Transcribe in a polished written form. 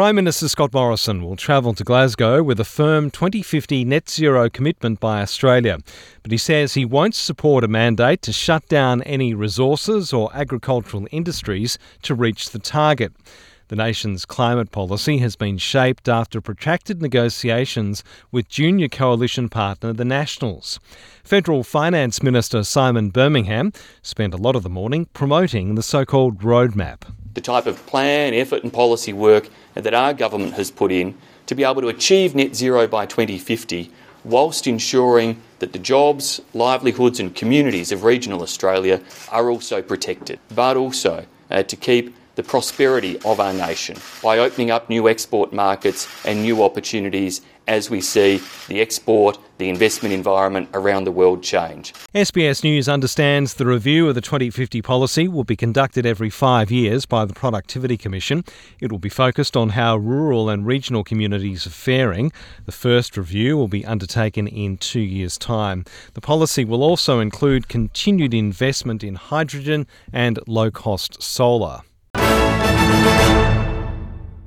Prime Minister Scott Morrison will travel to Glasgow with a firm 2050 net zero commitment by Australia. But he says he won't support a mandate to shut down any resources or agricultural industries to reach the target. The nation's climate policy has been shaped after protracted negotiations with junior coalition partner the Nationals. Federal Finance Minister Simon Birmingham spent a lot of the morning promoting the so-called roadmap. The type of plan, effort and policy work that our government has put in to be able to achieve net zero by 2050 whilst ensuring that the jobs, livelihoods and communities of regional Australia are also protected, but also to keep the prosperity of our nation by opening up new export markets and new opportunities as we see the export, the investment environment around the world change. SBS News understands the review of the 2050 policy will be conducted every 5 years by the Productivity Commission. It will be focused on how rural and regional communities are faring. The first review will be undertaken in 2 years' time. The policy will also include continued investment in hydrogen and low-cost solar.